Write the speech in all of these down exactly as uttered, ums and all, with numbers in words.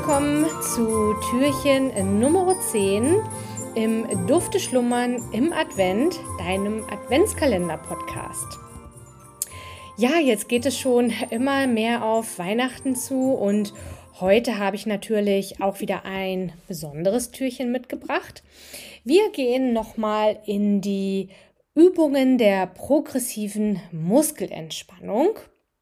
willkommen zu Türchen Nummer zehn im Dufte schlummern im Advent, deinem Adventskalender-Podcast. Ja, jetzt geht es schon immer mehr auf Weihnachten zu und heute habe ich natürlich auch wieder ein besonderes Türchen mitgebracht. Wir gehen nochmal in die Übungen der progressiven Muskelentspannung.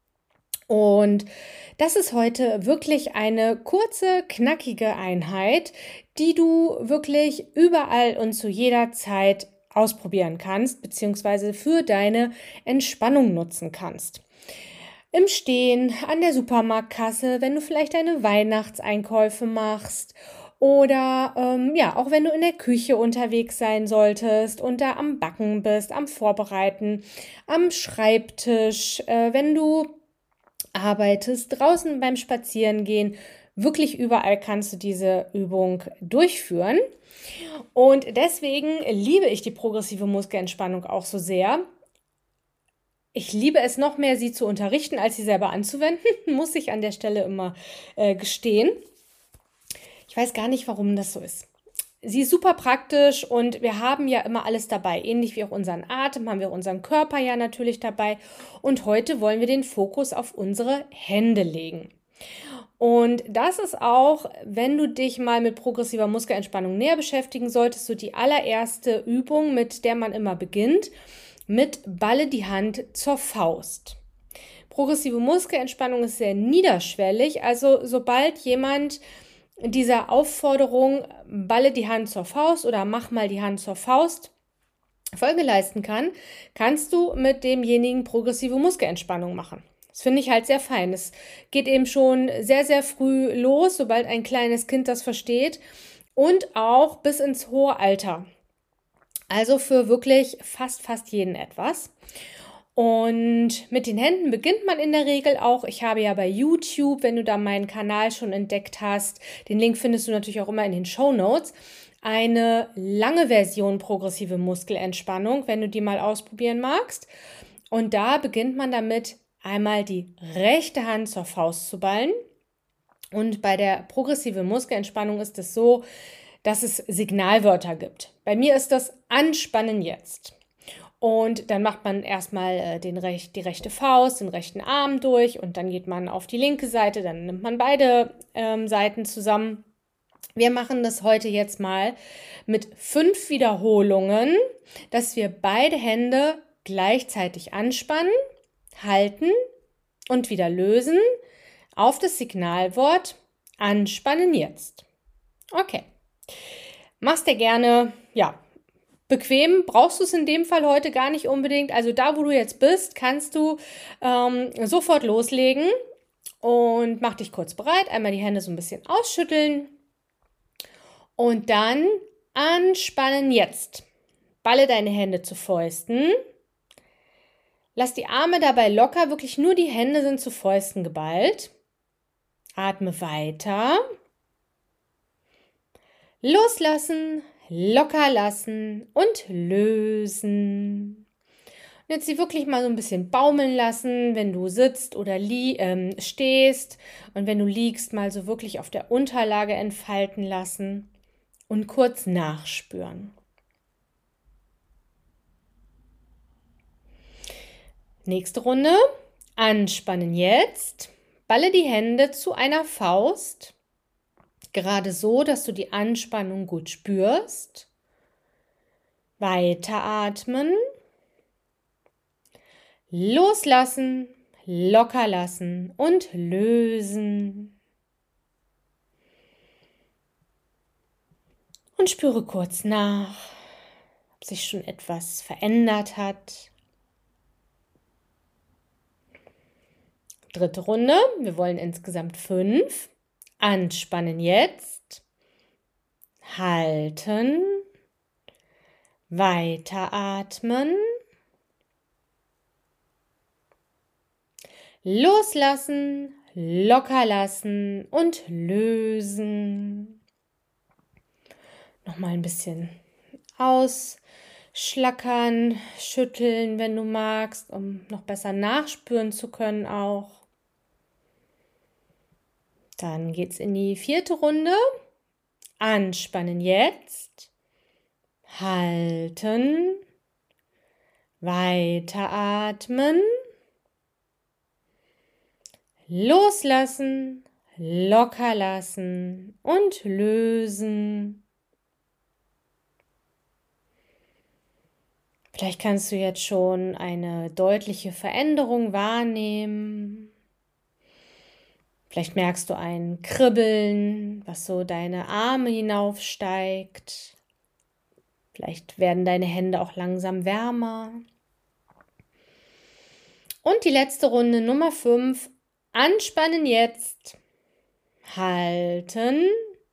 Und das ist heute wirklich eine kurze, knackige Einheit, die du wirklich überall und zu jeder Zeit ausprobieren kannst, beziehungsweise für deine Entspannung nutzen kannst. Im Stehen, an der Supermarktkasse, wenn du vielleicht deine Weihnachtseinkäufe machst oder ähm, ja, auch wenn du in der Küche unterwegs sein solltest und da am Backen bist, am Vorbereiten, am Schreibtisch, äh, wenn du arbeitest, draußen beim Spazierengehen, wirklich überall kannst du diese Übung durchführen. Und deswegen liebe ich die progressive Muskelentspannung auch so sehr. Ich liebe es noch mehr, sie zu unterrichten, als sie selber anzuwenden, muss ich an der Stelle immer äh, gestehen. Ich weiß gar nicht, warum das so ist. Sie ist super praktisch und wir haben ja immer alles dabei. Ähnlich wie auch unseren Atem haben wir unseren Körper ja natürlich dabei. Und heute wollen wir den Fokus auf unsere Hände legen. Und das ist auch, wenn du dich mal mit progressiver Muskelentspannung näher beschäftigen solltest, so die allererste Übung, mit der man immer beginnt, mit Balle die Hand zur Faust. Progressive Muskelentspannung ist sehr niederschwellig, also sobald jemand dieser Aufforderung, balle die Hand zur Faust oder mach mal die Hand zur Faust, Folge leisten kann, kannst du mit demjenigen progressive Muskelentspannung machen. Das finde ich halt sehr fein. Es geht eben schon sehr, sehr früh los, sobald ein kleines Kind das versteht und auch bis ins hohe Alter. Also für wirklich fast, fast jeden etwas. Und mit den Händen beginnt man in der Regel auch. Ich habe ja bei YouTube, wenn du da meinen Kanal schon entdeckt hast, den Link findest du natürlich auch immer in den Shownotes, eine lange Version progressive Muskelentspannung, wenn du die mal ausprobieren magst. Und da beginnt man damit, einmal die rechte Hand zur Faust zu ballen. Und bei der progressive Muskelentspannung ist es so, dass es Signalwörter gibt. Bei mir ist das Anspannen jetzt. Und dann macht man erstmal äh, den Rech- die rechte Faust, den rechten Arm durch und dann geht man auf die linke Seite, dann nimmt man beide ähm, Seiten zusammen. Wir machen das heute jetzt mal mit fünf Wiederholungen, dass wir beide Hände gleichzeitig anspannen, halten und wieder lösen auf das Signalwort anspannen jetzt. Okay. Machst dir gerne, ja, bequem, brauchst du es in dem Fall heute gar nicht unbedingt. Also da, wo du jetzt bist, kannst du ähm, sofort loslegen und mach dich kurz bereit. Einmal die Hände so ein bisschen ausschütteln und dann anspannen jetzt. Balle deine Hände zu Fäusten. Lass die Arme dabei locker, wirklich nur die Hände sind zu Fäusten geballt. Atme weiter. Loslassen. Locker lassen und lösen. Und jetzt sie wirklich mal so ein bisschen baumeln lassen, wenn du sitzt oder li- ähm, stehst und wenn du liegst, mal so wirklich auf der Unterlage entfalten lassen und kurz nachspüren. Nächste Runde. Anspannen jetzt. Balle die Hände zu einer Faust. Gerade so, dass du die Anspannung gut spürst. Weiteratmen. Loslassen, locker lassen und lösen. Und spüre kurz nach, ob sich schon etwas verändert hat. Dritte Runde. Wir wollen insgesamt fünf. Anspannen jetzt, halten, weiteratmen, loslassen, locker lassen und lösen. Nochmal ein bisschen ausschlackern, schütteln, wenn du magst, um noch besser nachspüren zu können auch. Dann geht's in die vierte Runde. Anspannen jetzt. Halten. Weiteratmen. Loslassen. Locker lassen und lösen. Vielleicht kannst du jetzt schon eine deutliche Veränderung wahrnehmen. Vielleicht merkst du ein Kribbeln, was so deine Arme hinaufsteigt. Vielleicht werden deine Hände auch langsam wärmer. Und die letzte Runde, Nummer fünf. Anspannen jetzt. Halten.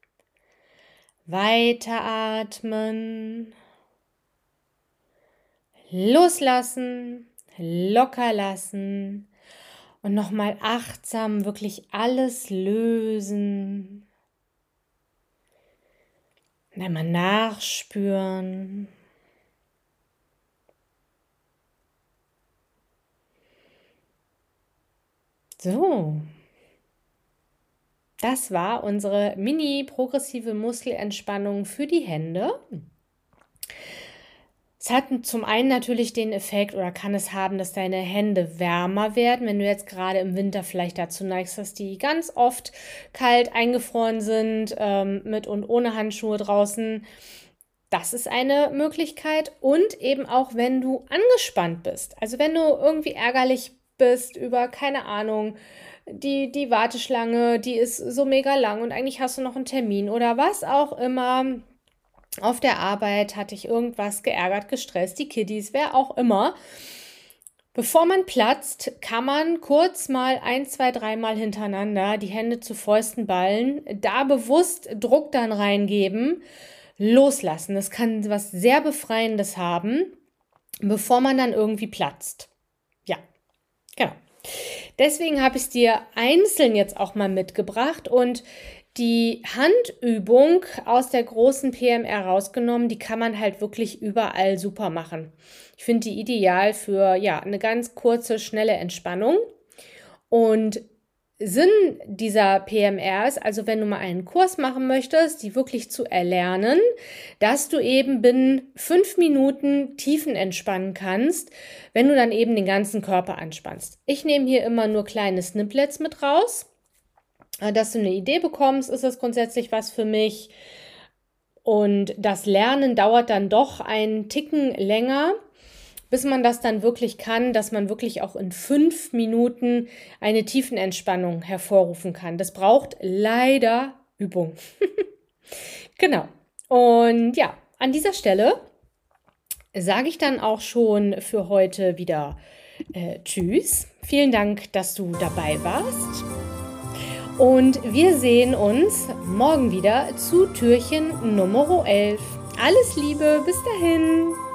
Weiteratmen. Loslassen. Locker lassen. Und nochmal achtsam wirklich alles lösen. Und einmal nachspüren. So. Das war unsere mini-progressive Muskelentspannung für die Hände. Es hat zum einen natürlich den Effekt oder kann es haben, dass deine Hände wärmer werden, wenn du jetzt gerade im Winter vielleicht dazu neigst, dass die ganz oft kalt eingefroren sind, ähm, mit und ohne Handschuhe draußen. Das ist eine Möglichkeit und eben auch, wenn du angespannt bist. Also wenn du irgendwie ärgerlich bist über, keine Ahnung, die, die Warteschlange, die ist so mega lang und eigentlich hast du noch einen Termin oder was auch immer. Auf der Arbeit hatte ich irgendwas geärgert, gestresst, die Kiddies, wer auch immer. Bevor man platzt, kann man kurz mal ein, zwei, dreimal hintereinander die Hände zu Fäusten ballen, da bewusst Druck dann reingeben, loslassen. Das kann was sehr Befreiendes haben, bevor man dann irgendwie platzt. Ja, genau. Deswegen habe ich es dir einzeln jetzt auch mal mitgebracht und die Handübung aus der großen P M R rausgenommen, die kann man halt wirklich überall super machen. Ich finde die ideal für ja, eine ganz kurze, schnelle Entspannung. Und Sinn dieser P M R ist, also wenn du mal einen Kurs machen möchtest, die wirklich zu erlernen, dass du eben binnen fünf Minuten Tiefen entspannen kannst, wenn du dann eben den ganzen Körper anspannst. Ich nehme hier immer nur kleine Snippets mit raus. Dass du eine Idee bekommst, ist das grundsätzlich was für mich. Und das Lernen dauert dann doch einen Ticken länger, bis man das dann wirklich kann, dass man wirklich auch in fünf Minuten eine Tiefenentspannung hervorrufen kann. Das braucht leider Übung. Genau. Und ja, an dieser Stelle sage ich dann auch schon für heute wieder äh, Tschüss. Vielen Dank, dass du dabei warst. Und wir sehen uns morgen wieder zu Türchen Nummer elf. Alles Liebe, bis dahin!